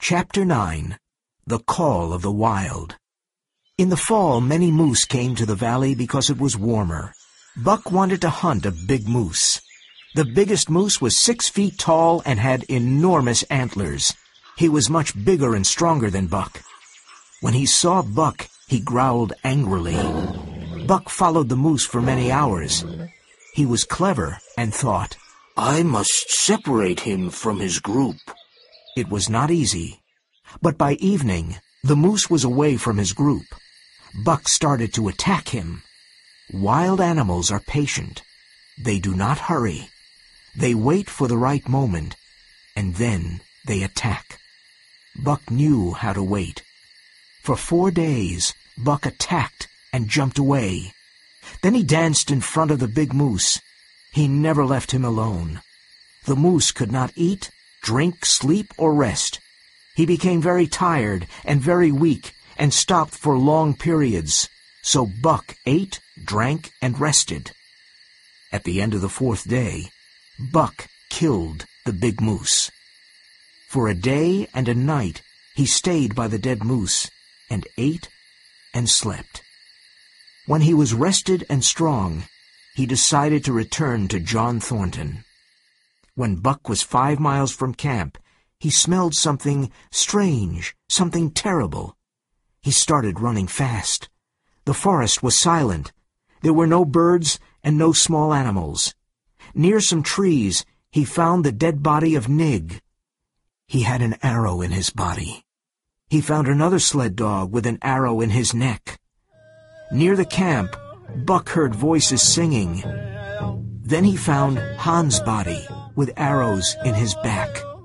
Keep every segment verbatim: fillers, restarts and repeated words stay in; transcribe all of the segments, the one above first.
Chapter nine. The Call of the Wild. In the fall, many moose came to the valley because it was warmer. Buck wanted to hunt a big moose. The biggest moose was six feet tall and had enormous antlers. He was much bigger and stronger than Buck. When he saw Buck, he growled angrily. Buck followed the moose for many hours. He was clever and thought, I must separate him from his group. It was not easy, but by evening, the moose was away from his group. Buck started to attack him. Wild animals are patient. They do not hurry. They wait for the right moment, and then they attack. Buck knew how to wait. For four days, Buck attacked and jumped away. Then he danced in front of the big moose. He never left him alone. The moose could not eat, drink, sleep, or rest. He became very tired and very weak and stopped for long periods. So Buck ate, drank, and rested. At the end of the fourth day, Buck killed the big moose. For a day and a night, he stayed by the dead moose and ate and slept. When he was rested and strong, he decided to return to John Thornton. When Buck was five miles from camp, he smelled something strange, something terrible. He started running fast. The forest was silent. There were no birds and no small animals. Near some trees, he found the dead body of Nig. He had an arrow in his body. He found another sled dog with an arrow in his neck. Near the camp, Buck heard voices singing. Then he found Hans' body with arrows in his back.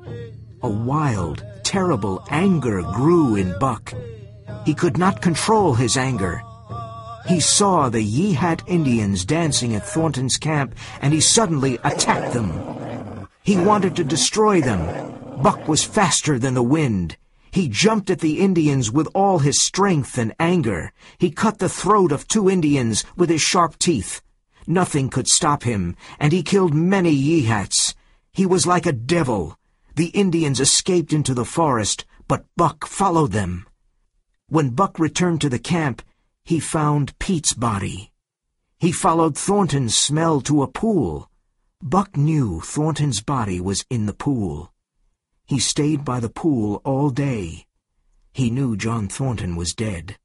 A wild, terrible anger grew in Buck. He could not control his anger. He saw the Yehat Indians dancing at Thornton's camp, and he suddenly attacked them. He wanted to destroy them. Buck was faster than the wind. He jumped at the Indians with all his strength and anger. He cut the throat of two Indians with his sharp teeth. Nothing could stop him, and he killed many Yehats. He was like a devil. The Indians escaped into the forest, but Buck followed them. When Buck returned to the camp, he found Pete's body. He followed Thornton's smell to a pool. Buck knew Thornton's body was in the pool. He stayed by the pool all day. He knew John Thornton was dead.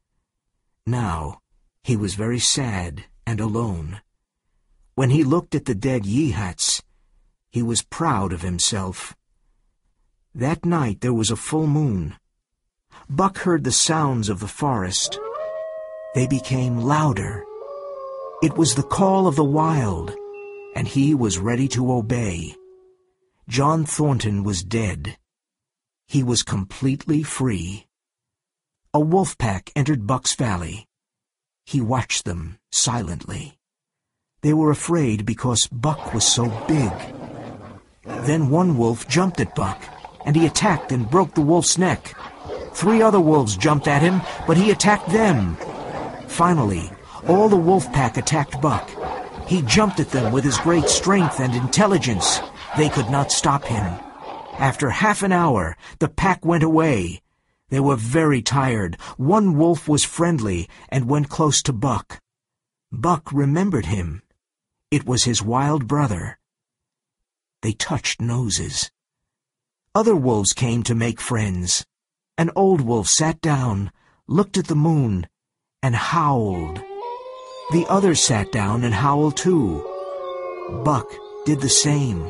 Now, he was very sad and alone. When he looked at the dead Yehats, he was proud of himself. That night there was a full moon. Buck heard the sounds of the forest. They became louder. It was the call of the wild, and he was ready to obey. John Thornton was dead. He was completely free. A wolf pack entered Buck's valley. He watched them silently. They were afraid because Buck was so big. Then one wolf jumped at Buck, and he attacked and broke the wolf's neck. Three other wolves jumped at him, but he attacked them. Finally, all the wolf pack attacked Buck. He jumped at them with his great strength and intelligence. They could not stop him. After half an hour, the pack went away. They were very tired. One wolf was friendly and went close to Buck. Buck remembered him. It was his wild brother. They touched noses. Other wolves came to make friends. An old wolf sat down, looked at the moon, and howled. The others sat down and howled too. Buck did the same.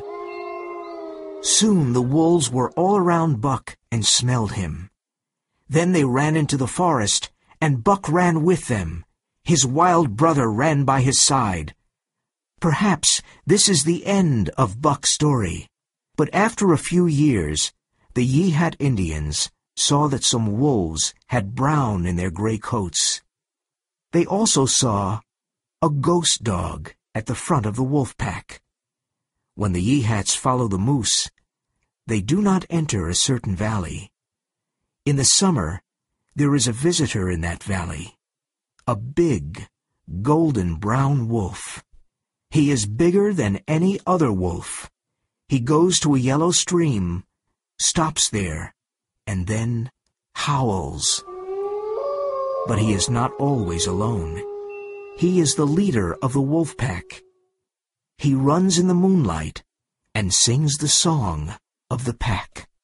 Soon the wolves were all around Buck and smelled him. Then they ran into the forest, and Buck ran with them. His wild brother ran by his side. Perhaps this is the end of Buck's story. But after a few years, the Yehat Indians saw that some wolves had brown in their gray coats. They also saw a ghost dog at the front of the wolf pack. When the Yehats follow the moose, they do not enter a certain valley. In the summer, there is a visitor in that valley, a big, golden brown wolf. He is bigger than any other wolf. He goes to a yellow stream, stops there, and then howls. But he is not always alone. He is the leader of the wolf pack. He runs in the moonlight and sings the song of the pack.